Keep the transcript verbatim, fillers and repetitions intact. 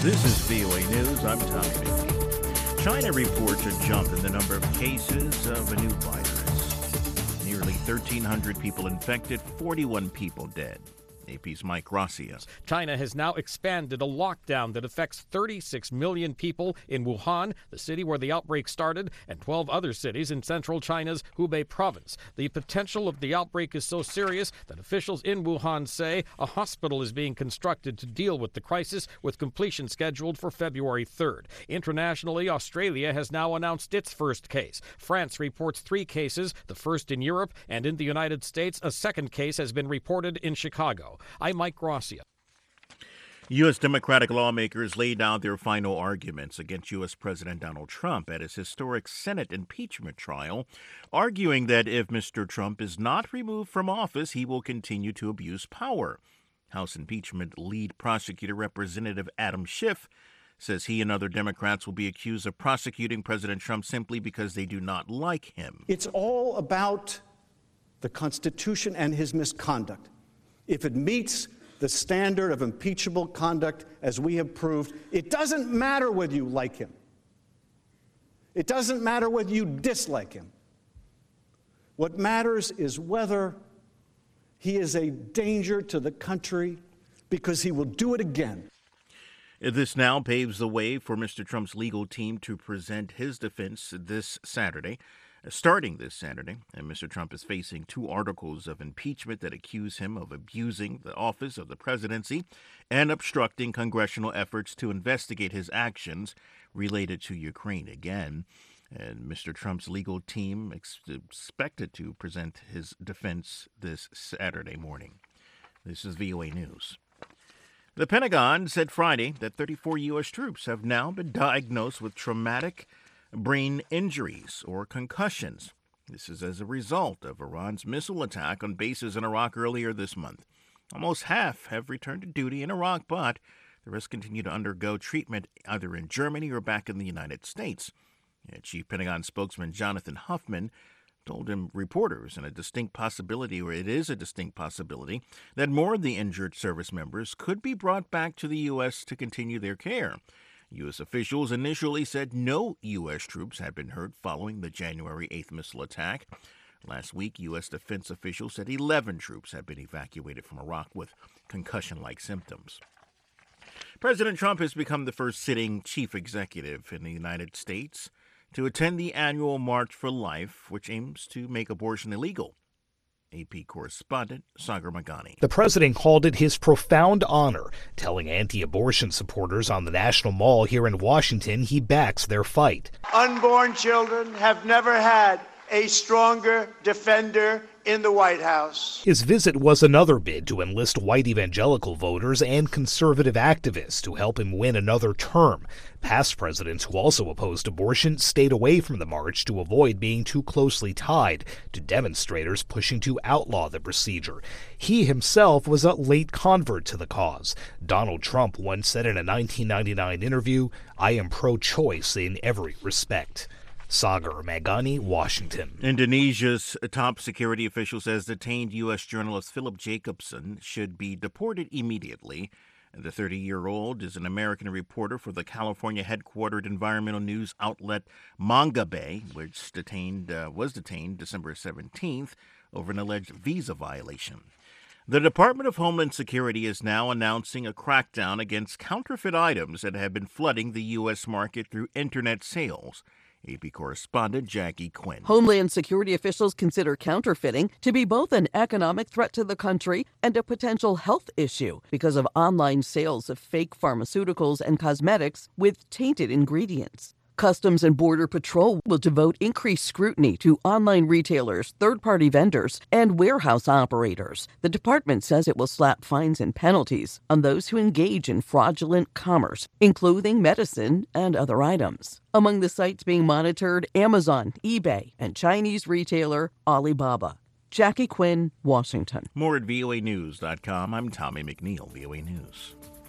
This is V O A News. I'm Tommy McNeil. China reports a jump in the number of cases of a new virus. Nearly thirteen hundred people infected, forty-one people dead. A P's Mike Gracia. China has now expanded a lockdown that affects thirty-six million people in Wuhan, the city where the outbreak started, and twelve other cities in central China's Hubei province. The potential of the outbreak is so serious that officials in Wuhan say a hospital is being constructed to deal with the crisis, with completion scheduled for February third. Internationally, Australia has now announced its first case. France reports three cases, the first in Europe, and in the United States, a second case has been reported in Chicago. I'm Mike Gracia. U S. Democratic lawmakers laid out their final arguments against U S. President Donald Trump at his historic Senate impeachment trial, arguing that if Mister Trump is not removed from office, he will continue to abuse power. House impeachment lead prosecutor Representative Adam Schiff says he and other Democrats will be accused of prosecuting President Trump simply because they do not like him. It's all about the Constitution and his misconduct. If it meets the standard of impeachable conduct, as we have proved, it doesn't matter whether you like him. It doesn't matter whether you dislike him. What matters is whether he is a danger to the country, because he will do it again. This now paves the way for Mister Trump's legal team to present his defense this Saturday. Starting this Saturday, and Mister Trump is facing two articles of impeachment that accuse him of abusing the office of the presidency and obstructing congressional efforts to investigate his actions related to Ukraine again. And Mister Trump's legal team ex- expected to present his defense this Saturday morning. This is V O A News. The Pentagon said Friday that thirty-four U S troops have now been diagnosed with traumatic brain injuries or concussions. This is as a result of Iran's missile attack on bases in Iraq earlier this month. Almost half have returned to duty in Iraq, but the rest continue to undergo treatment either in Germany or back in the United States. Chief Pentagon spokesman Jonathan Huffman told him reporters in a distinct possibility, or it is a distinct possibility, that more of the injured service members could be brought back to the U S to continue their care. U S officials initially said no U S troops had been hurt following the January eighth missile attack. Last week, U S defense officials said eleven troops had been evacuated from Iraq with concussion-like symptoms. President Trump has become the first sitting chief executive in the United States to attend the annual March for Life, which aims to make abortion illegal. A P correspondent Sagar Magani. The president called it his profound honor, telling anti-abortion supporters on the National Mall here in Washington he backs their fight. Unborn children have never had a stronger defender in the White House. His visit was another bid to enlist white evangelical voters and conservative activists to help him win another term. Past presidents who also opposed abortion stayed away from the march to avoid being too closely tied to demonstrators pushing to outlaw the procedure. He himself was a late convert to the cause. Donald Trump once said in a nineteen ninety-nine interview, "I am pro-choice in every respect." Sagar Magani, Washington. Indonesia's top security official says detained U S journalist Philip Jacobson should be deported immediately. The thirty-year-old is an American reporter for the California-headquartered environmental news outlet Mongabay, which detained uh, was detained December seventeenth over an alleged visa violation. The Department of Homeland Security is now announcing a crackdown against counterfeit items that have been flooding the U S market through Internet sales. A P correspondent Jackie Quinn. Homeland Security officials consider counterfeiting to be both an economic threat to the country and a potential health issue because of online sales of fake pharmaceuticals and cosmetics with tainted ingredients. Customs and Border Patrol will devote increased scrutiny to online retailers, third-party vendors, and warehouse operators. The department says it will slap fines and penalties on those who engage in fraudulent commerce in clothing, medicine, and other items. Among the sites being monitored, Amazon, eBay, and Chinese retailer Alibaba. Jackie Quinn, Washington. More at V O A news dot com. I'm Tommy McNeil, V O A News.